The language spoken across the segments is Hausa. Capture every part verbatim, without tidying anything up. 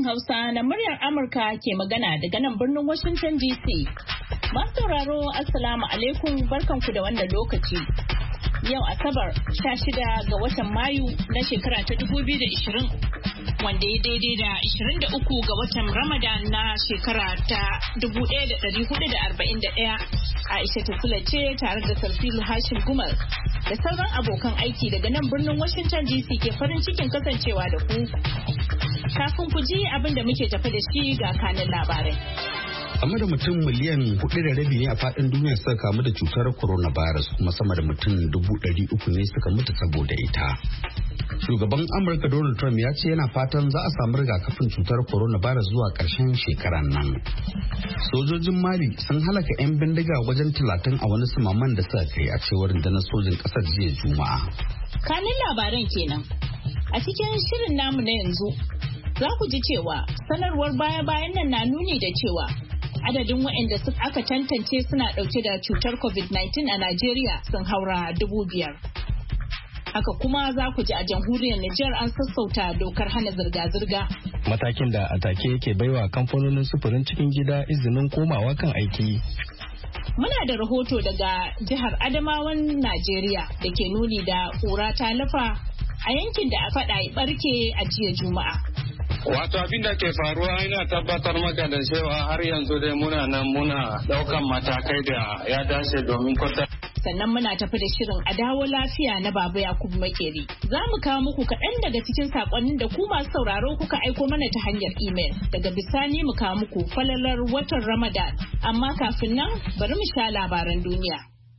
Hausa na muryar Amurka ke magana daga nan birnin Washington D C. Masu sauraro Assalamu alaikum barkanku da wannan lokaci. Yau Asabar sha shida ga watan Mayu na shekara ta dubu biyu da ishirin wanda ya daidai da ishirin da uku ga watan Ramadan na shekara ta dubu ɗaya da ɗari hudu da arba'in da ɗaya. Aisha Tafula ce tare da Sarfilu Hashim Gumal da sauran abokan aiki daga nan birnin Washington D C ke farin cikin kasancewa da ku. Kafin ku ji abin da muke tafi da shi ga kanin labarai. Sama da mutum miliyan hudu da rabi ne a faɗin duniya suka kamu da cutar coronavirus kuma sama da mutum dubu ɗari uku ne suka mutu saboda ita. Shugaban Amurka Donald Trump ya ce yana fatan za a samu rigakafin cutar coronavirus zuwa ƙarshen shekaran nan. Sojojin Mali sun halaka 'yan bindiga wajen talatin a wani sumaman da suka kai a cewar rundunar sojin ƙasar jiya Juma'a. Kanin labaran kenan. A cikin shirin namu na yanzu za ku ji cewa sanarwar baya-bayan nan na nuni da cewa adadin waɗanda aka tantance suna ɗauke da cutar covid nineteen a Najeriya sun haura dubu biyar. Haka kuma za ku ji a jamhuriyar Nijar an sassauta dokar hana zirga-zirga. Matakin da a take yake baiwa kamfanonin sufurin cikin gida izinin komawa kan aiki. Muna da rahoto daga jihar Adamawan Najeriya da ke nuni da ƙura ta lafa a yankin da a faɗa ya ɓarke a jiya Juma'a. Wato abin da ke faruwa ina tabbatar maka da cewa har yanzu dai muna nan muna daukan matakai da ya dace domin kwata. Sannan muna tafi da shirin a dawo lafiya na Baba Yakubu Makeri. Za mu kawo muku kaɗan daga cikin saƙonnin da ku masu sauraro kuka aiko mana ta hanyar imel. Daga bisani mu kawo muku falalar watan Ramadan. Amma kafin nan bari mu sha labaran duniya.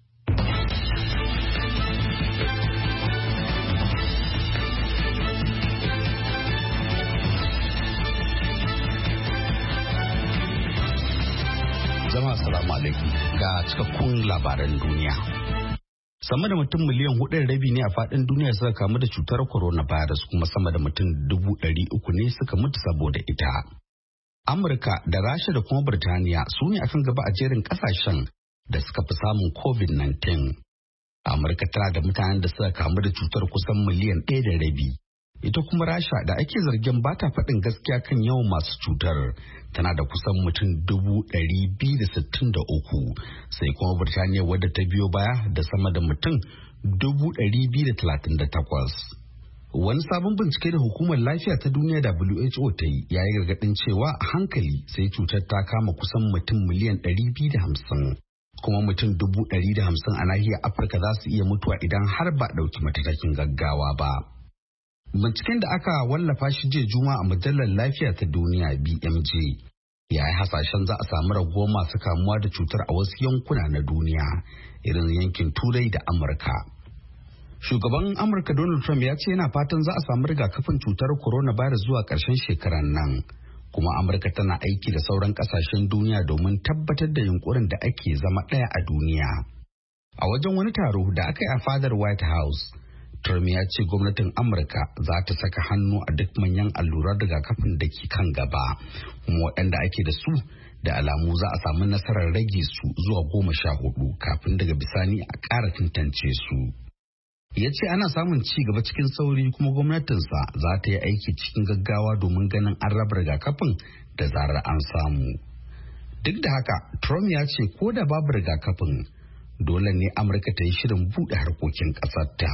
Jama'a assalamu alaikum ga cikakkun labaran duniya. Sama da mutum miliyan hudu da rabi ne a faɗin duniya suka kamu da cutar coronavirus kuma sama da mutum dubu ɗari uku ne suka mutu saboda ita. Amurka da Rasha da kuma Birtaniya su ne akan gaba a jerin ƙasashen da suka fi samun covid nineteen. Amurka tana da mutanen da suka kamu da cutar kusan miliyan ɗaya da rabi. Ita kuma Rasha da ake zargin ba ta faɗin gaskiya kan yawan masu cutar tana da kusan mutum dubu ɗari biyu da sittin da uku sai kuma Birtaniya wadda ta biyo baya da sama da mutum dubu ɗari biyu da talatin da takwas. Wani sabon bincike da hukumar lafiya ta duniya W H O ta yi ya yi gargaɗin cewa a hankali sai cutar ta kama kusan mutum miliyan ɗari biyu da hamsin kuma mutum dubu ɗari da hamsin a nahiyar Afirka za su iya mutuwa idan har ba ɗauki matakin gaggawa ba. Binciken da aka wallafa shi jiya Juma'a a mujallar lafiya ta duniya B M J ya yi hasashen za a samu raguwar masu kamuwa da cutar a wasu yankuna na duniya irin yankin Turai da Amurka. Shugaban Amurka Donald Trump ya ce yana fatan za a samu rigakafin cutar coronavirus zuwa ƙarshen shekarar nan. Kuma Amurka tana aiki da sauran ƙasashen duniya domin tabbatar da yunkurin da ake zama ɗaya a duniya. A wajen wani taro da aka yi a fadar White House, Trump ya ce gwamnatin Amurka za ta saka hannu a duk manyan allurar rigakafin da ke kan gaba, kuma waɗanda ake da su da alamu za a samu nasarar rage su zuwa goma sha hudu kafin daga bisani a ƙara tantance su. Ya ce ana samun ci gaba cikin sauri kuma gwamnatinsa za ta yi aiki cikin gaggawa domin ganin an raba rigakafin da zarar an samu. Duk da haka, Trump ya ce ko da babu rigakafin, dole ne Amurka ta yi shirin buɗe harkokin ƙasar ta.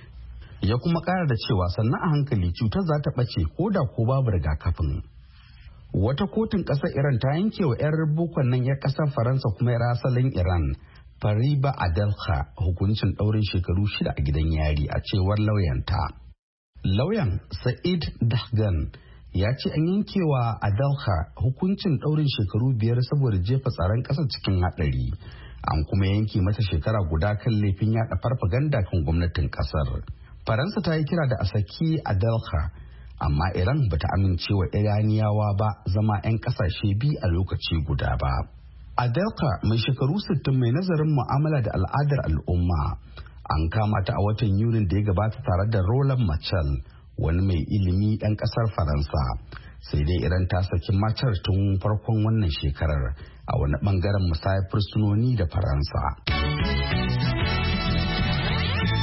Ya kuma ƙara da cewa sannan a hankali cutar za ta ɓace ko da ko babu rigakafin. Wata kotun ƙasar Iran ta yanke wa 'yar bukon nan 'yar ƙasar Faransa kuma 'yar asalin Iran, Fariba Adelkha, hukuncin ɗaurin shekaru shida a gidan yari a cewar lauyanta. Lauyan Sa'id Dahgan ya ce an yanke wa Adelkha hukuncin ɗaurin shekaru biyar saboda jefa tsaron ƙasar cikin haɗari. An kuma yanke mata shekara guda kan laifin yaɗa farfaganda kan gwamnatin ƙasar. Faransa ta yi kira da a saki Adelkha, amma Iran bata amince wa Iraniyawa ba zama 'yan kasashe biyu a lokaci guda ba. Adelkha mai shekaru sittin mai nazarin mu'amala da al'adar al'umma an kama ta a watan Yunin da ya gabata tare da Roland Machel, wani mai ilimi ɗan ƙasar Faransa. Sai dai Iran ta saki matar tun farkon wannan shekarar a wani bangaren musayar fursunoni da Faransa.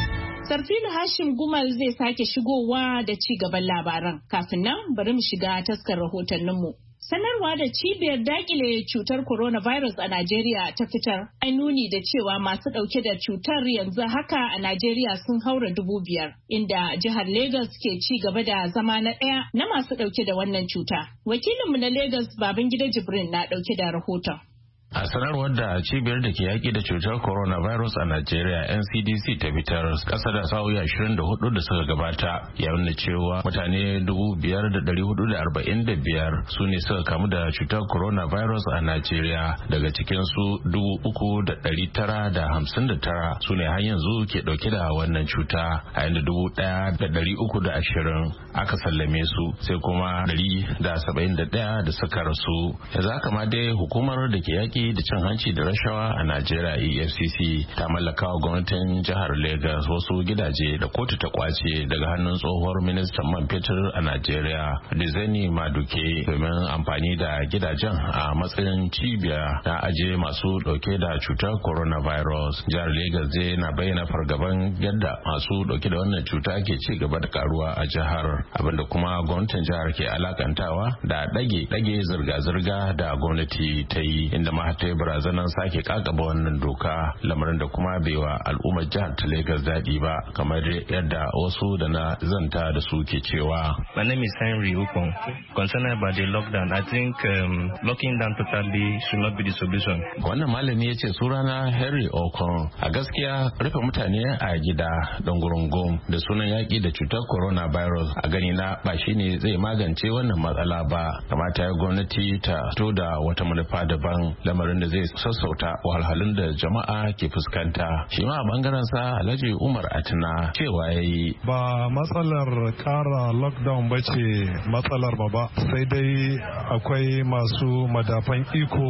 Sarfilu Hashim Gumal zai sake shigowa da ci gaban labaran. Kafin nan bari mu shiga taskar rahotanninmu. Sanarwa da cibiyar dakile cutar coronavirus a Najeriya ta fitar ai nuni da cewa masu dauke da cutar yanzu haka a Najeriya sun haura dubu biyar, inda jihar Lagos ke ci gaba da zama na ɗaya na masu dauke da wannan cuta. Wakilinmu na Lagos Babangida Jibrin na dauke da rahoton. A sanarwar da cibiyar da ke yaƙi da cutar coronavirus a Najeriya N C D C ta fitar ƙasa da sa'o'i ashirin da hudu da suka gabata ya nuna cewa mutane dubu biyar da ɗari hudu da arba'in da biyar su ne suka kamu da cutar coronavirus a Najeriya, daga cikin su dubu uku da ɗari tara da hamsin da tara su ne har yanzu ke ɗauke da wannan cuta, a yanda dubu ɗaya da ɗari uku da ashirin aka sallame su, sai kuma ɗari da saba'in da ɗaya da suka rasu. Yanzu haka ma dai hukumar da ke yaƙi da cin hanci da rashawa a Najeriya E F C C ta mallaka wa gwamnatin jihar Lagos wasu gidaje da kotu ta kwace daga hannun tsohuwar ministan man fetur a Najeriya Dizaini Maduke domin amfani da gidajen a matsayin cibiya na aje masu dauke da cutar coronavirus. Jihar Lagos dai na bayyana fargaban yadda masu dauke da wannan cuta ke ci gaba da karuwa a jihar, abinda kuma gwamnatin jihar ke alakantawa da dage dage zirga-zirga da gwamnati ta yi, inda ma ta yi barazanar sake kakaba wannan doka, lamarin da kuma bai wa al'ummar jihar ta Lagos daɗi ba, kamar yadda wasu da na zanta da su ke cewa. My name is Henry Ukon. Concerned about the lockdown, I think um, locking down totally should not be the solution. Wannan malami ya ce sunana Henry Okon. A gaskiya rufe mutane a gida don gurungum da sunan yaƙi da cutar coronavirus a gani na ba shi ne zai magance wannan matsala ba. Kamata ya gwamnati ta fito da wata manufa daban, lamarin da zai sassauta wahalhalun da jama'a ke fuskanta. Shi ma a bangaren sa Alhaji Umar Atina cewa yayi ba matsalar kara lockdown ba ce matsalar ba ba, sai dai akwai masu madafan iko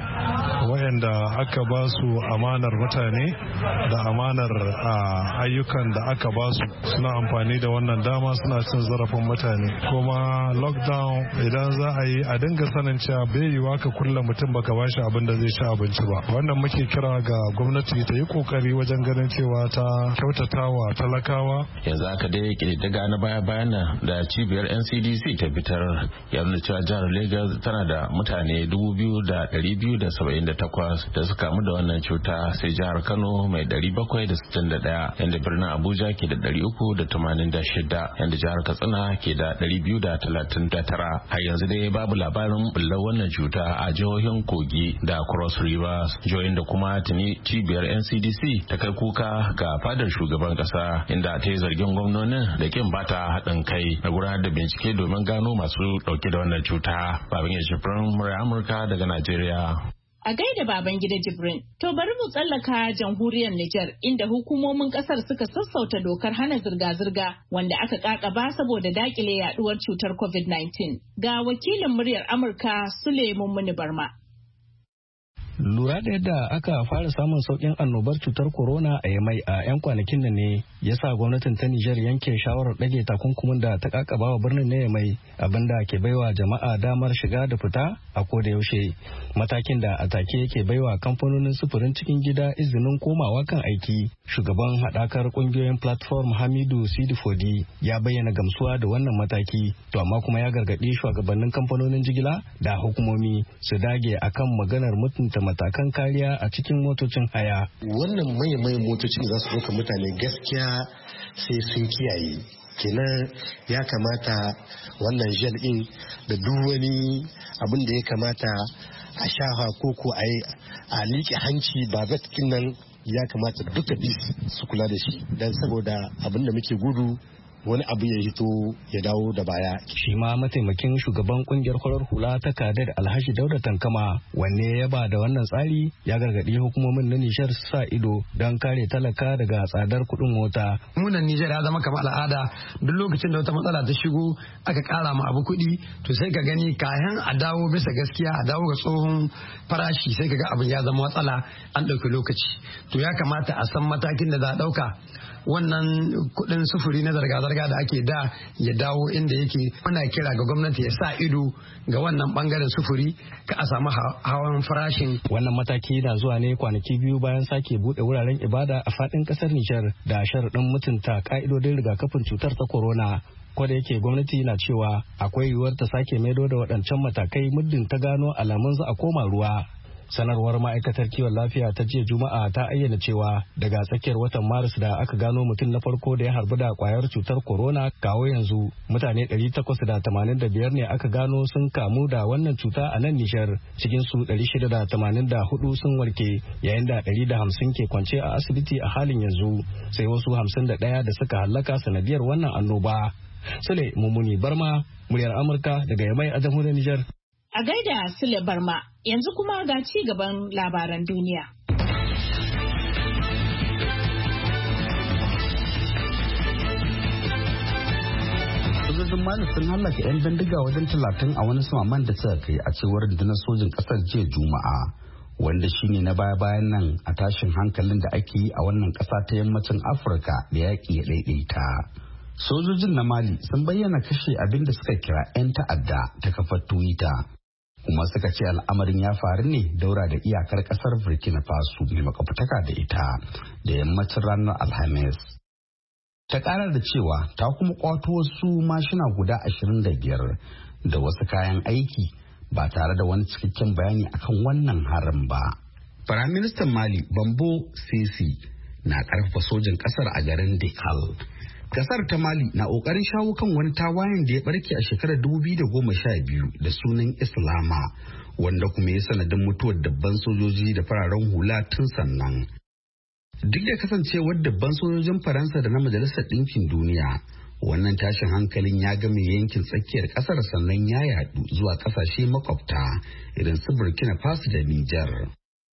wayanda aka ba su amanar mutane da amanar ayyukan da aka ba su, suna amfani da wannan dama suna cin zarafin mutane. Kuma lockdown idan za a yi a dinga sanin cewa bai yiwa ka kulle mutum baka ba shi abin da zai sha abinci ba. Wannan muke kira ga gwamnati ta yi kokari wajen ganin cewa ta kyautatawa talakawa. Yanzu aka dai kididdiga na baya bayan da cibiyar N C D C ta fitar ya nuna cewa jihar Lagos tana da mutane dubu biyu da ɗari biyu da saba'in da takwas da suka kamu da wannan cuta, sai jihar Kano mai ɗari bakwai da sittin da ɗaya, yanda birnin Abuja ke da ɗari uku da tamanin da shida, yanda jihar Katsina ke da ɗari biyu da talatin da tara. Har yanzu dai babu labarin bullar wannan cuta a jihohin Kogi da Cross Rivers, jihohin da kuma tuni cibiyar N C D C ta kai kuka ga fadar shugaban kasa, inda ta yi zargin gwamnonin da kin bata haɗin kai na gudanar da bincike domin gano masu ɗauke da wannan cuta. Babin ya shifrin murai Amurka daga Najeriya. A gaida baban gida Jibrin, to bari mu tsallaka jamhuriyar Nijar inda hukumomin kasar suka sassauta dokar hana zirga-zirga wanda aka kakaba saboda dakile yaduwar cutar COVID nineteen. Ga wakilin muryar Amurka Suleiman Muni Barma. Lura da yadda aka fara samun sauƙin annobar cutar corona a Yamai a 'yan kwanakin nan ne ya sa gwamnatin ta Nijar yanke shawarar ɗage takunkumin da ta kakaba wa birnin na Yamai, abinda ke baiwa jama'a damar shiga da fita a koda yaushe. Matakin da a take yake baiwa kamfanonin sufurin cikin gida izinin komawa kan aiki. Shugaban haɗakar ƙungiyoyin platform Hamidu Sidifodi ya bayyana gamsuwa da wannan mataki, to amma kuma ya gargaɗi shugabannin kamfanonin jigila da hukumomi su dage akan maganar mutunta matakan kariya a cikin motocin haya. Wannan mayan motocin za su ɗauka mutane gaskiya sai sun kiyaye. Kenan ya kamata wannan gel in da duk wani abin da ya kamata a shafa ko ko a yi a liƙe hanci ba vatkin nan ya kamata duka bis su kula da shi, don saboda abin da muke gudu wani abu ya hito ya dawo da baya. Shi ma mataimakin shugaban kungiyar farar hula ta kadar Alhaji Dauda Tankama wanne ya ba da wannan tsari ya gargaɗi hukumomin na Nijar su sa ido don kare talaka daga tsadar kuɗin mota. Munan Nijar ya zama kamar al'ada, duk lokacin da wata matsala ta shigo aka ƙara ma abu kuɗi to sai ka gani kayan a dawo bisa gaskiya a dawo ga tsohon farashi sai ka ga abin ya zama matsala an ɗauki lokaci. To ya kamata a san matakin da za a ɗauka wannan kuɗin sufuri na zarga-zarga da ake da ya dawo inda yake. Muna kira ga gwamnati ya sa ido ga wannan bangaren sufuri ka a samu hawan farashin. Wannan mataki na zuwa ne kwanaki biyu bayan sake buɗe wuraren ibada a faɗin ƙasar Nijar da sharaɗin mutunta ƙa'idodin rigakafin cutar ta corona. Kwada yake gwamnati na cewa akwai yiwuwar ta sake maido da waɗancan matakai muddin ta gano alamun za a koma ruwa. Sanarwar ma'aikatar kiwon lafiya ta jiya Juma'a ta ayyana cewa daga tsakiyar watan Maris da aka gano mutum na farko da ya harbu da kwayar cutar corona kawo yanzu mutane ɗari takwas da tamanin da biyar ne aka gano sun kamu da wannan cuta a nan Nijar, cikin su ɗari shida da tamanin da hudu sun warke yayin da ɗari da hamsin ke kwance a asibiti a halin yanzu, sai wasu hamsin da ɗaya da suka hallaka sanadiyar wannan annoba. Sule Mumuni Barma, muryar Amurka daga Yamai a jamhuriyar Nijar. A gaida Sule Barma, yanzu kuma ga ci gaban labaran duniya. Sojojin Mali sun hallaka 'yan bindiga wajen talatin a wani samaman da suka kai a cewar rundunar sojin ƙasar jiya Juma'a, wanda shine na baya-bayan nan a tashin hankalin da ake yi a wannan ƙasa ta yammacin Afirka da yaƙi ya ɗaiɗaita. Sojojin na Mali sun bayyana kashe abin da suka kira 'yan ta'adda ta kafar Twitter. Kuma suka ce al'amarin ya faru ne daura da iyakar kasar Burkina Faso mai makwabtaka da ita da yammacin ranar Alhamis. Ta ƙara da cewa ta kuma kwato wasu mashina guda ashirin da biyar da wasu kayan aiki ba tare da wani cikakken bayani akan wannan harin ba. Firaministan Mali Bambo Sisi na ƙarfafa sojin ƙasar a garin Dekal. Kasar ta Mali na ƙoƙarin shawo kan wani tawayen da ya barke a shekarar dubu biyu da goma sha biyu da sunan Islama, wanda kuma ya sanadin mutuwar dabban sojoji da fararen hula tun sannan. Duk da kasancewar dabban sojojin Faransa da na Majalisar Ɗinkin Duniya, wannan tashin hankalin ya game yankin tsakiyar ƙasar sannan ya yaɗu zuwa ƙasashe makwabta irin su Burkina Faso da Nijar.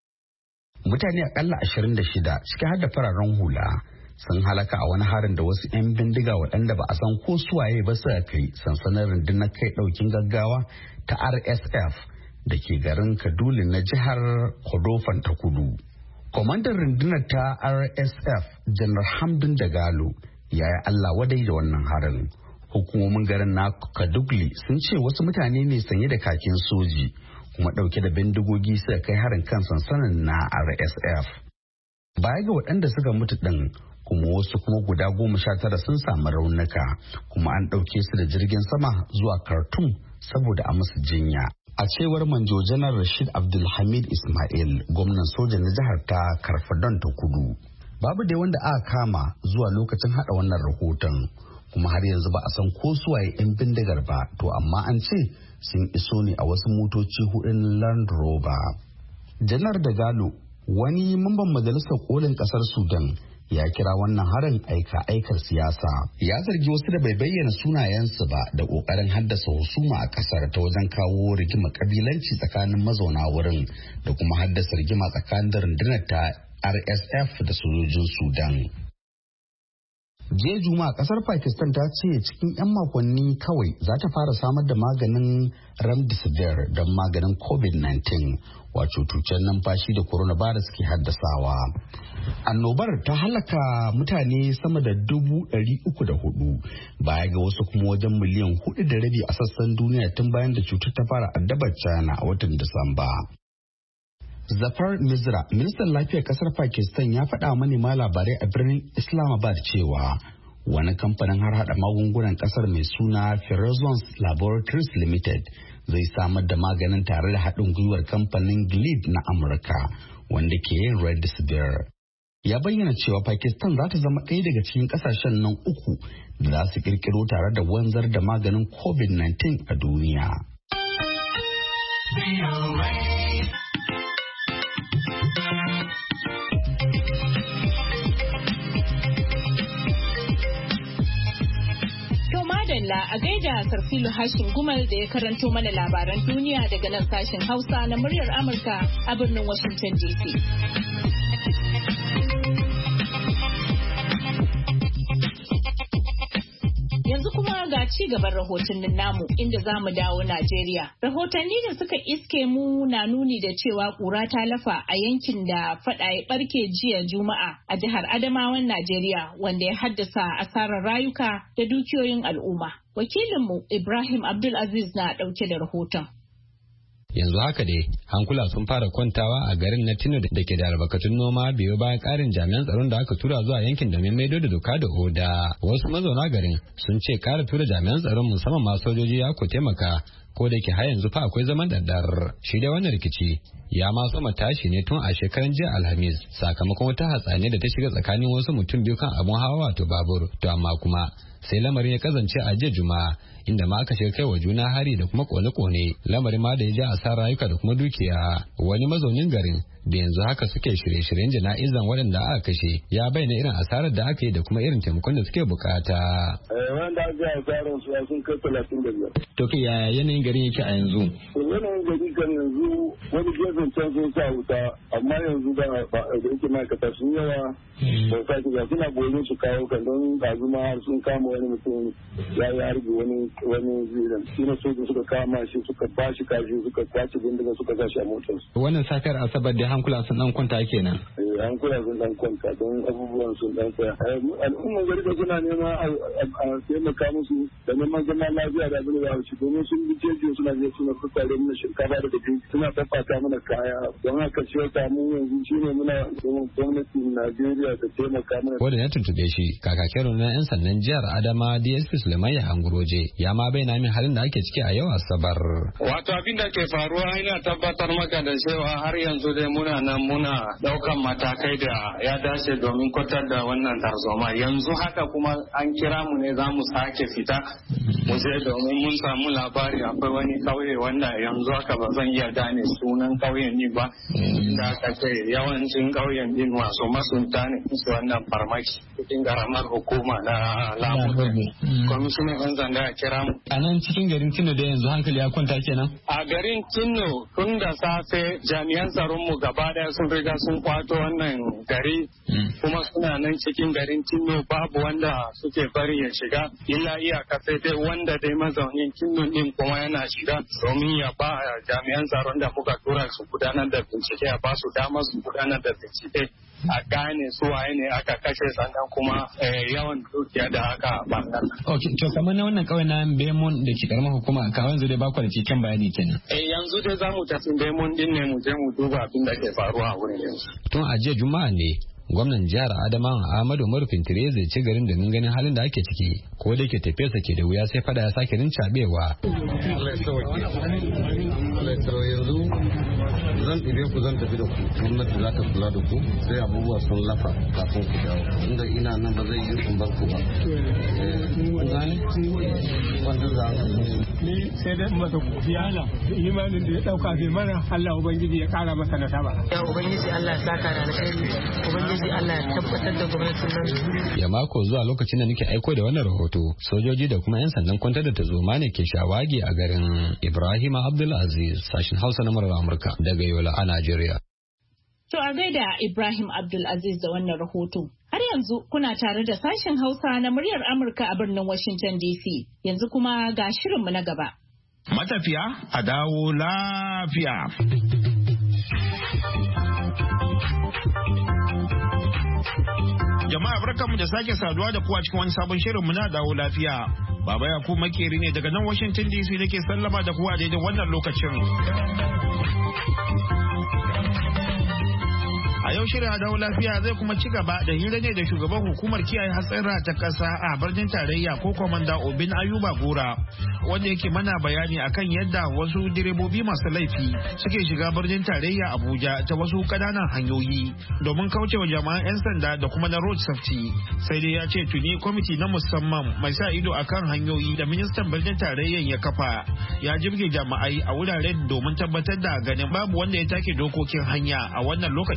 Mutane akalla ashirin da shida ciki har da fararen hula sun halaka a wani harin da wasu 'yan bindiga waɗanda ba a san ko suwaye ba suka kai sansanin rundunar kai ɗaukin gaggawa ta R S F da ke garin Kaduna na jihar Kordofan ta kudu. Kwamandan rundunar ta R S F Janar Hamdun Dagalo ya yi Allah wadai da wannan harin. Hukumomin garin na Kadugli sun ce wasu mutane ne sanye da kakin soji kuma ɗauke da bindigogi suka kai harin kan sansanin na R S F. Baya ga waɗanda suka mutu ɗin, kuma wasu kuma guda goma sha tara sun samu raunuka kuma an ɗauke su da jirgin sama zuwa Khartoum saboda a musu jinya. A cewar Manjo Janar Rashid Abdulhamid Ismail, gwamnan soja na jihar ta Karfadon ta kudu. Babu dai wanda aka kama zuwa lokacin hada wannan rahoton, kuma har yanzu ba a san ko suwaye 'yan bindigar ba, to amma an ce sun iso ne a wasu motoci hudun Land Rover. Janar Dagalo, wani mamban majalisar kolin kasar Sudan, ya kira wannan harin aika aikar siyasa. Ya zargi wasu da bai bayyana sunayensu ba da kokarin haddasa husuma a kasar ta wajen kawo rigima kabilanci tsakanin mazauna wurin da kuma haddasa rigima tsakanin rundunar ta R S F da sojojin Sudan. Jiya Juma'a kasar Pakistan ta ce cikin 'yan makonni kawai za ta fara samar da maganin Remdesivir don maganin covid nineteen, wato cutar numfashi da coronavirus ke haddasawa. Annobar ta halaka mutane sama da dubu ɗari uku da hudu, baya ga wasu kuma wajen miliyan hudu da rabi a sassan duniya tun bayan da cutar ta fara addabar China a watan Disamba. Zafar Misra, ministan lafiyar kasar Pakistan, ya faɗa manema labarai a birnin Islamabad cewa wani kamfanin har hada magungunan kasar mai suna Ferozons Laboratories Limited zai samar da maganin tare da haɗin gwiwar kamfanin Gilead na Amurka wanda ke yin Remdesivir. Ya bayyana cewa Pakistan za ta zama ɗaya daga cikin ƙasashen nan uku da za su ƙirƙiro tare da wanzar da maganin covid nineteen a duniya. A gaida Sarfilu Hashim Gumal da ya karanto mana labaran duniya daga nan sashen Hausa na muryar Amurka a birnin Washington D C. Yanzu Yanzu kuma ga ci gaban rahotannin namu inda za mu dawo Najeriya. Rahotanni da suka iske mu na nuni da cewa ƙura ta lafa a yankin da faɗa ya ɓarke jiya Juma'a a jihar Adamawan Najeriya wanda ya haddasa asarar rayuka da dukiyoyin al'umma. Wakilinmu Ibrahim Abdulaziz na ɗauke da rahoton. Yanzu haka dai hankula sun fara kwantawa a garin na Tino da ke da albarkatun noma biyo bayan karin jami'an tsaron da aka tura zuwa yankin domin maido da doka da oda. Wasu mazauna garin sun ce kara tura jami'an tsaron musamman ma sojoji ya ku taimaka ko da ke har yanzu fa akwai zaman daddar. Shi da wannan rikici ya ma so tashi ne tun a shekaran jiya Alhamis sakamakon wata hatsaniya da ta shiga tsakanin wasu mutum biyu kan abun hawa wato babur. To amma kuma sai lamarin ya kazance a jiya Juma'a inda ma aka shiga kai wa juna hari da kuma kone-kone lamarin ma da ya ja asara rayuka da kuma dukiya. Wani mazaunin garin da yanzu haka suke shirye-shiryen jana'izan waɗanda aka kashe ya bayyana irin asarar da aka yi da kuma irin taimakon da suke bukata. Wanda aka yi asarar su sun kai talatin da biyar. To ke yaya yanayin garin yake a yanzu? Yanayin gari kan yanzu wani gefen can sun sa wuta amma yanzu da yake ma'aikata sun yawa ba sa shiga suna gobe su kawo kan don gazuma har sun kama wani mutum ya yi harbi wani wani zirin shi na soja suka kama shi suka ba shi kashi suka kwace bindiga suka sa shi a motar. Wannan safiyar asabar da hankula sun dan kwanta kenan. Eh hankula sun dan kwanta don abubuwan sun dan tsaya. Al'umman gari da suna nema a taimaka musu da neman zaman lafiya da abin da ya wuce domin sun bi jeji suna je suna fitare mana shinkafa da gaji suna tafata mana kaya don haka shi ya samu yanzu shi ne muna gwamnatin Najeriya da taimaka mana. Wanda ya tuntube shi kakakin na 'yan sannan jihar Adama D S P Suleiman Yahanguroje ya ma bayyana min halin da ake ciki a yau Asabar. Wato abin da ke faruwa ina tabbatar maka da cewa har yanzu dai muna nan muna daukan matakai da ya dace domin kwatar da wannan tarzoma. Yanzu haka kuma an kira mu ne za mu sake fita mu je domin mun samu labari akwai wani kauye wanda yanzu haka ba zan iya gane sunan kauyen ni ba. Da aka ce yawancin kauyen din wasu masunta ne su wannan farmaki cikin karamar hukuma na Lamu. Kwamishinan 'yan sanda ya kira mu. A nan cikin garin Tino da yanzu hankali ya kwanta kenan? A garin Tino tun da safe jami'an tsaron mu gaba daya sun riga sun kwato wannan gari kuma suna nan cikin garin Tino babu wanda suke bari ya shiga illa iyaka sai dai wanda dai mazaunin Tino din kuma yana shiga domin ya ba jami'an tsaron da muka tura su gudanar da bincike ya ba su dama su gudanar da bincike a gane su waye ne aka kashe sannan kuma yawan dukiya da aka bangar. Ok, to kamar na wannan kawai na Bemon da ke karamar hukuma kawai yanzu dai baku da cikin bayani kenan. Eh yanzu dai za mu tafi Bemon din ne mu je mu duba abin da ke faruwa a wurin yanzu. Tun a jiya Juma'a ne gwamnan jihar Adamawa Ahmadu Umaru Fintire zai ci garin domin ganin halin da ake ciki ko da yake tafiyarsa ke da wuya sai fada ya sake rincabewa. yanzu zan ɗire ku zan tafi da ku gwamnati za ta kula da ku sai abubuwa sun lafa kafin ku dawo inda ina nan ba zai yi in bar ku ba wanda za ni sai dai masa godiya Allah imanin da ya dauka bai mana Allah ubangiji ya kara masa nasaba ya ubangiji Allah ya saka da alheri ubangiji Allah ya tabbatar da gwamnatin nan ya mako zuwa lokacin da nake aiko da wannan rahoto sojoji da kuma yan sandan kwantar da tazoma ne ke shawagi a garin Ibrahim Abdulaziz sashin Hausa na murar Amurka daga Yola a Najeriya. To a gaida Ibrahim Abdulaziz da wannan rahoto. Har yanzu kuna tare da sashen Hausa na muryar Amurka a birnin Washington D C. Yanzu kuma ga shirinmu na gaba. Matafiya a dawo lafiya. Jama'a barkanmu da sake saduwa da kuwa cikin wani sabon shirinmu na dawo lafiya. Baba Yakubu Makeri ne daga nan Washington D C nake sallama da kuwa daidai wannan lokacin. A yau shirin a dawo lafiya zai kuma ci gaba da hira ne da shugaban hukumar kiyaye hatsara ta kasa a birnin tarayya ko kwamanda Obin Ayuba Gora wanda yake mana bayani akan yadda wasu direbobi masu laifi suke shiga birnin tarayya Abuja ta wasu kananan hanyoyi domin kaucewa jama'an 'yan sanda da kuma na road safety. Sai dai ya ce tuni kwamiti na musamman mai sa ido akan hanyoyi da ministan birnin tarayyan ya kafa ya jirge jama'ai a wuraren domin tabbatar da ganin babu wanda ya take dokokin hanya a wannan lokacin corona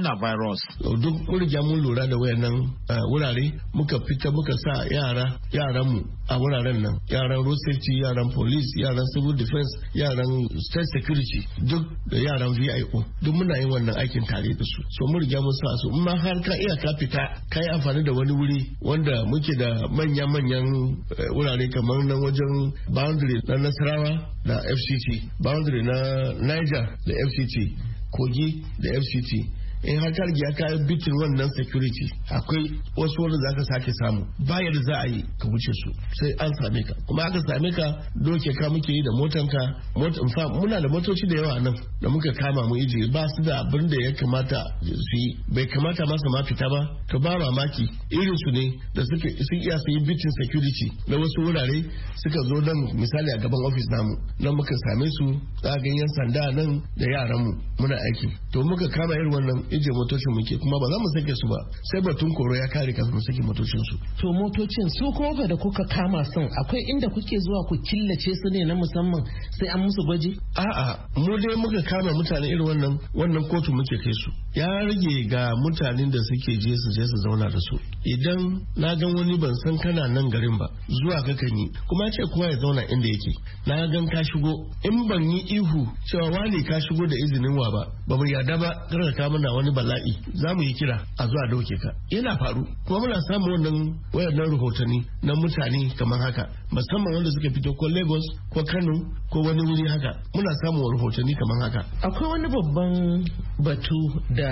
coronavirus. Duk mun riga mun lura da wayannan wurare muka fita muka sa yara yaranmu a wuraren nan, yaran road safety, yaran police, yaran civil defense, yaran state security, duk da yaran V I O, duk muna yin wannan aikin tare da su. So mun riga mun sa su, amma har ka iya ka fita ka yi amfani da wani wuri wanda muke da manya-manyan wurare kamar nan wajen boundary na Nasarawa da F C T, boundary na Niger da F C T, Kogi da F C T. In har ka riga ka bitin wannan security, akwai wasu wanda za ka sake samu bayar za a yi ka wuce su sai an same ka, kuma aka same ka doke ka muke yi da motanka. Mota muna da motoci da yawa nan da muka kama mu ije ba su da abin da ya kamata su yi, bai kamata masa ma fita ba. To ba mamaki irin su ne da suke sun iya su yi bitin security na wasu wurare suka zo nan misali a gaban office namu, nan muka same su tsagan yan sanda nan da yaran mu muna aiki. To muka kama irin wannan ije motocin muke, kuma ba za mu sake su ba sai batun koro ya kare kafin mu sake motocin su. To motocin su kuma da kuka kama sun akwai inda kuke zuwa ku killace su ne na musamman sai an musu gwaji? A'a, mu dai muka kama mutane irin wannan wannan kotu muke kai su. Ya rage ga mutanen da suke je su je su zauna da su. Idan na gan wani ban san kana nan garin ba zuwa ka kan yi, kuma ce kowa ya zauna inda yake. Na gan ka shigo, in ban yi ihu cewa wani ka shigo da izinin wa ba, ba mu yarda ba kar ka mana wani bala'i, za mu yi kira a zuwa dauke ka. Yana faru kuma muna samun wannan wayannan rahotanni na mutane kamar haka, musamman wanda suka fito ko Lagos ko Kano ko wani wuri haka, muna samun rahotanni kamar haka. Akwai wani babban batu da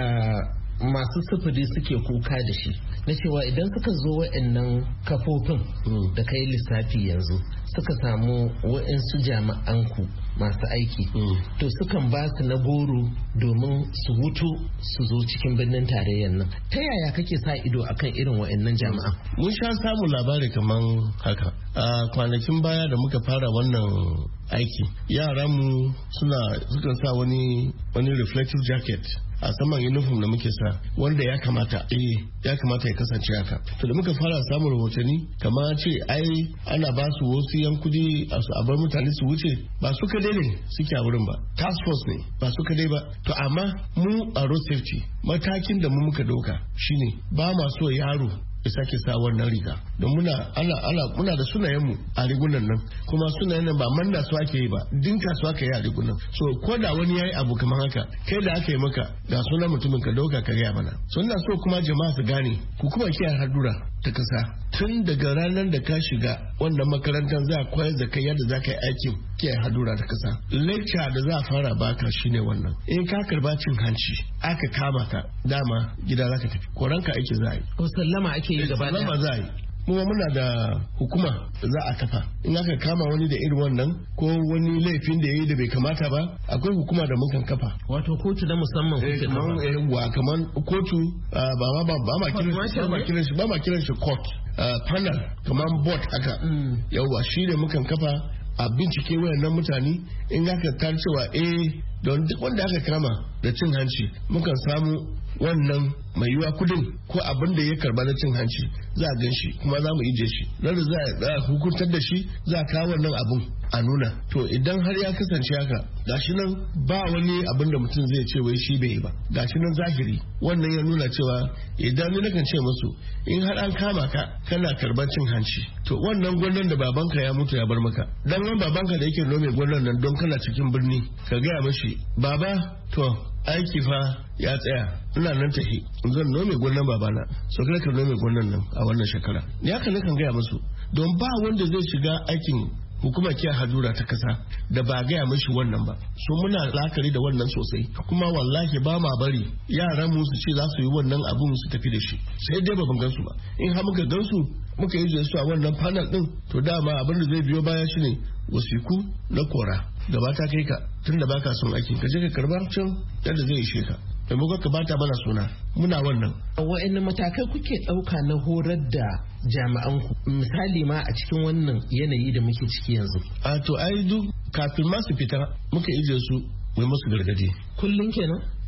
masu sufuri suke kuka da shi na cewa idan suka zo wa'annan kafofin da kai lissafi yanzu suka samu wa'ansu jami'anku masu aiki to sukan ba su na goro domin su hutu su zo cikin birnin tarayyar nan. Ta yaya kake sa ido akan irin wa'annan jami'an? Mun sha samun labari kamar haka a kwanakin baya da muka fara wannan aiki, yaranmu suna sukan sa wani wani reflective jacket a saman uniform da muke sa wanda ya kamata eh ya kamata ya kasance haka. To da muka fara samun rahotanni kamar ce ai ana ba su wasu yan kudi a bar mutane su wuce, ba su kadai ne suke a wurin ba, task force ne, ba su kadai ba. To amma mu a road safety matakin da mu muka doka shine ba ma so yaro ya sake sa wannan riga, don muna ana ana muna da sunayenmu a rigunan nan, kuma sunayen nan ba manna su ake yi ba, dinka su ake yi a rigunan. So ko da wani yayi abu kamar haka, kai da aka yi maka ga sunan mutumin ka dauka ka gaya mana. So ina so kuma jama'a su gane ku kuma kiyaye hadura ta kasa tun daga ranar da ka shiga wannan makarantar za a koyar da kai yadda za ka yi aikin kiyaye hadura ta kasa. Lecture da za a fara baka shine wannan, in ka karba cin hanci aka kama ka dama gida za ka tafi, koranka aiki za a yi ko sallama ake yi gaba daya. Sallama za a yi. Kuma muna da hukuma da za a kafa in aka kama wani da irin wannan ko wani laifin da ya yi da bai kamata ba, akwai hukuma da mukan kafa. Wato kotu na musamman kuke kafa? Wa kaman kotu ba ma ba ma kiran shi ba ma kiran shi court, panel kaman board haka. Yawwa shi ne mukan kafa a bincike wayannan mutane, in aka tar cewa eh don duk wanda aka kama da cin hanci mukan samu wannan mai yiwa kudin ko abin da ya karba na cin hanci za a gan shi kuma za mu ije shi, don da za a hukuntar da shi za a kawo wannan abin a nuna. To idan har ya kasance haka, gashi nan ba wani abin da mutum zai ce wai shi bai yi ba, gashi nan zahiri wannan ya nuna cewa idan ni nakan ce musu in har an kama ka kana karban cin hanci, to wannan gwannan da babanka ya mutu ya bar maka, dan wani babanka da yake nome gwannan nan don kana cikin birni ka gaya mashi baba to aiki fa ya tsaya ina nan tafi zan nome gwannan babana, so kada ka nome gwannan nan a wannan shekara. Ni haka nakan gaya musu, don ba wanda zai shiga aikin hukumar kiyaye hadura ta kasa da ba gaya mashi wannan ba. So muna la'akari da wannan sosai, kuma wallahi ba ma bari yaran mu su ce za su yi wannan abun su tafi da shi, sai dai ba ban gansu ba. In har muka gansu muka yi su a wannan panel din, to dama abin da zai biyo baya shine wasiku na kora gaba ta kai ka, tun da baka son aikin ka je ka karbar can yadda zai ishe ka, da muka ka bata mana suna. Muna wannan. Wa'anne matakai kuke ɗauka na horar da jami'anku misali ma a cikin wannan yanayi da muke ciki yanzu? A to ai duk kafin ma su fita muka ije su mai musu gargadi. Kullum kenan?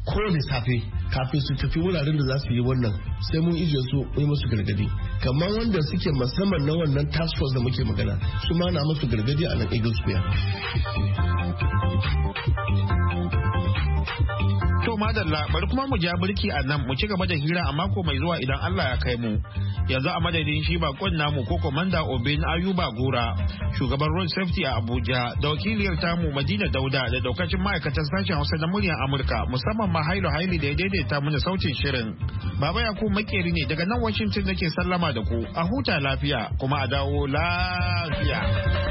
kowane safe kafin su tafi wuraren da za su yi wannan sai mun ije su yi musu gargadi kamar wanda suke musamman na wannan task force da muke magana su ma na musu gargadi a nan Eagle Square. To madalla bari kuma mu ja birki a nan mu ci gaba da hira a mako mai zuwa idan Allah ya kai mu. Yanzu a madadin shi bakon namu ko komanda Obin Ayuba Gora, shugaban road safety a Abuja, da wakiliyar tamu Madina Dauda da daukacin ma'aikatan sashen Hausa na muryar Amurka musamman ma Hailu Haili da ya daidaita mana sautin shirin. Baba Yakubu Makeri ne daga nan Washington nake sallama da ku. A huta lafiya kuma a dawo lafiya.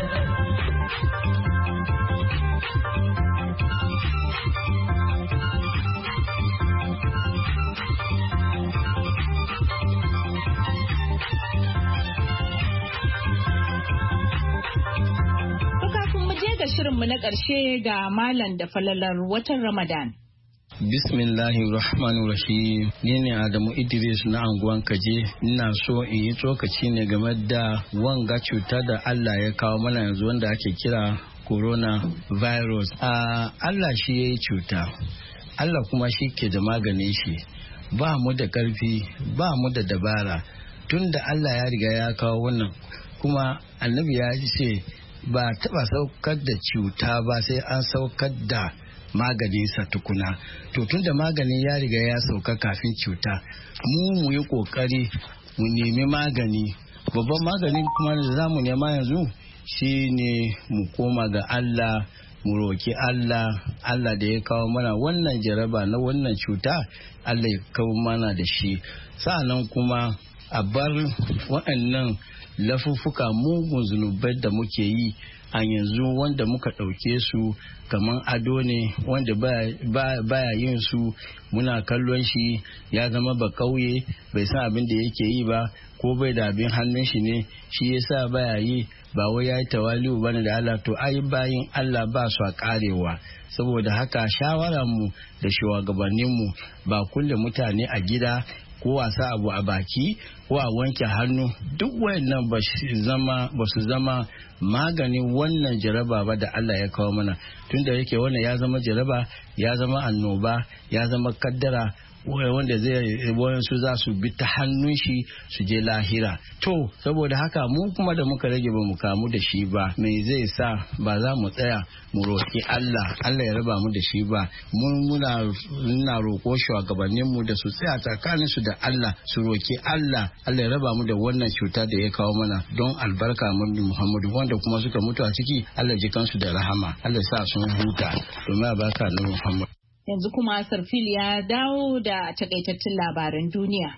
ga shirinmu na ƙarshe ga Malam da falalar watan Ramadan. Bismillahi Rahmanu Rahim. Ni ne Adamu Idris na anguwan Kaje. Ina so in yi tsokaci ne game da wanga cuta da Allah ya kawo mana yanzu wanda ake kira corona virus. Uh, Allah shi ya yi cuta. Allah kuma shi ke da maganin shi. Ba mu da ƙarfi, ba mu da dabara. Tun da Allah ya riga ya kawo wannan, kuma annabi ya ce ba taɓa saukar da cuta ba sai an saukar da maganinsa tukuna. To tun da magani ya riga ya sauka kafin cuta, mu mu yi kokari mu nemi magani. Babban magani kuma da za mu nema yanzu shi ne mu koma ga Allah, mu roki Allah, Allah da ya kawo mana wannan jaraba na wannan cuta, Allah ya kawo mana da shi. Sa'annan kuma a bar waɗannan lafuffuka mugun zunubai da muke yi a yanzu wanda muka ɗauke su kamar ado ne, wanda baya yin su muna kallon shi ya zama ba kauye, bai san abin da yake yi ba, ko bai da abin hannun shi ne shi yasa baya yi, ba wai ya yi tawali'u bane da Allah. To ai bayin Allah ba su a karewa. Saboda haka shawararmu da shugabanninmu ba kulle mutane a gida ko wasa abu a baki ko a wanke hannu, duk wayannan ba su zama maganin wannan jaraba ba da Allah ya kawo mana. Tunda yake wannan ya zama jaraba, ya zama annoba, ya zama kaddara wanda zai wayansu za su bi ta hannun shi su je lahira. To saboda haka mu kuma da muka rage ba mu kamu da shi ba, me zai sa ba za mu tsaya mu roƙi Allah, Allah ya raba mu da shi ba. Mun muna muna roƙo shugabannin mu da su tsaya tsakanin su da Allah, su roƙi Allah, Allah ya raba mu da wannan cuta da ya kawo mana don albarka mu Muhammadu, wanda kuma suka mutu a ciki Allah ji kansu da rahama, Allah ya sa sun huta domin albarka na Muhammadu. Yanzu kuma Sarfil ya dawo da takaitattun labaran duniya.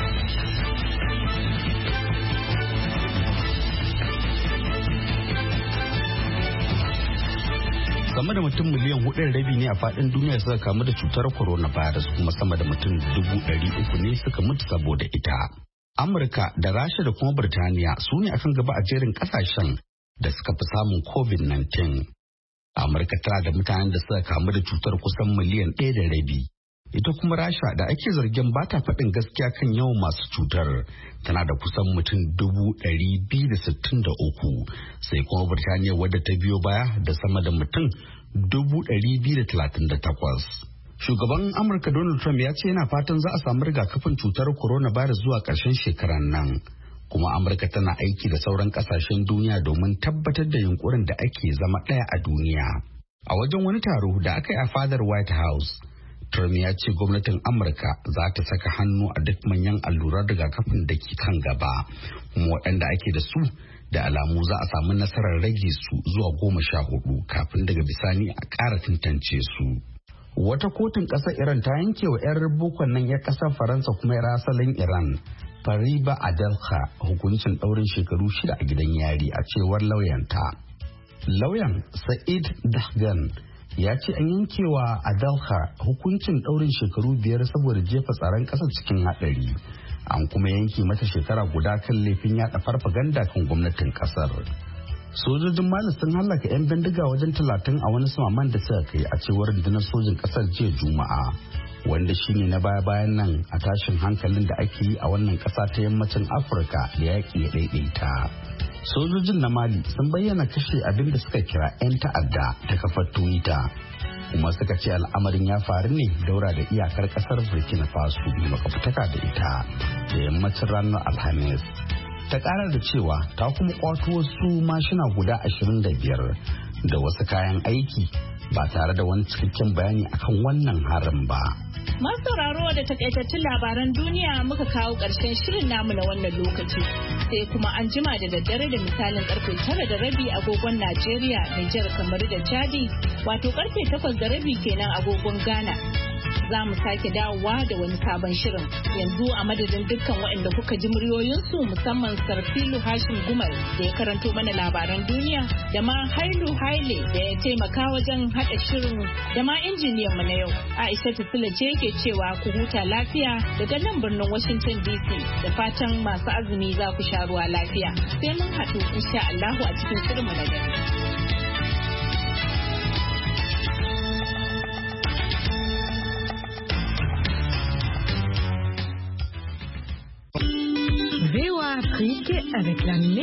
Sama da mutum miliyan hudun rabi ne a faɗin duniya suka kamu da cutar coronavirus, kuma sama da mutum dubu ɗari uku ne suka mutu saboda ita. Amurka da Rasha da kuma Birtaniya su ne akan gaba a jerin ƙasashen da suka fi samun covid nineteen. Amurka tana da mutanen da suka kamu da cutar kusan miliyan ɗaya da rabi. Ita kuma Rasha da ake zargin ba ta faɗin gaskiya kan yawan masu cutar tana da kusan mutum dubu ɗari biyu da sittin da uku. Sai kuma Birtaniya wadda ta biyo baya da sama da mutum dubu ɗari biyu da talatin da takwas. Shugaban Amurka Donald Trump ya ce yana fatan za a samu rigakafin cutar coronavirus zuwa ƙarshen shekarar nan. Kuma Amurka tana aiki da sauran kasashen duniya domin tabbatar da yunkurin da ake zama ɗaya a duniya. A wajen wani taro da aka yi a fadar White House, Trump ya ce gwamnatin Amurka za ta saka hannu a duk manyan allurar rigakafin da ke kan gaba, kuma waɗanda ake da su da alamu za a samu nasarar rage su zuwa goma sha hudu kafin daga bisani a ƙara tantance su. Wata kotun ƙasar Iran ta yanke wa 'yar bukon nan 'yar ƙasar Faransa kuma 'yar asalin Iran, Fariba Adelka, hukuncin ɗaurin shekaru shida a gidan yari a cewar lauyanta. Lauyan Sa'id Dahgan ya ce an yankewa Adelka hukuncin ɗaurin shekaru biyar saboda jefa tsaron ƙasar cikin haɗari. An kuma yanke mata shekara guda kan laifin yaɗa farfaganda kan gwamnatin ƙasar. Sojojin Mali sun hallaka 'yan bindiga wajen talatin a wani samaman da suka kai a cewar rundunar sojin ƙasar jiya Juma'a, wanda shine na baya-bayan nan a tashin hankalin da ake yi a wannan ƙasa ta yammacin Afirka da yaƙi ya ɗaiɗaita. Sojojin na Mali sun bayyana kashe abin da suka kira 'yan ta'adda ta kafar Twitter. kuma suka ce al'amarin ya faru ne daura da iyakar kasar Burkina Faso mai makwabtaka da ita da yammacin ranar Alhamis. Ta ƙara da cewa ta kuma kwato wasu mashina guda ashirin da biyar da wasu kayan aiki ba tare da wani cikakken bayani akan wannan harin ba. Masu sauraro da takaitattun labaran duniya muka kawo ƙarshen shirin namu na wannan lokaci. Sai kuma an jima da daddare da misalin karfe tara da rabi agogon Najeriya, Nijar, kamar da Chadi, wato karfe takwas da rabi kenan agogon Ghana. Za mu sake dawowa da wani sabon shirin. Yanzu a madadin dukkan waɗanda kuka ji muryoyinsu musamman Sarfilu Hashim Gumal da ya karanto mana labaran duniya da ma Hailu Haile da ya taimaka wajen haɗa shirin da ma injiniyan mu na yau. Aisha Sule ce ke cewa ku huta lafiya daga nan birnin Washington D C da fatan masu azumi za ku sha ruwa lafiya. Sai mun haɗu insha Allahu a cikin shirin mu na dare. V O A Afrique avec la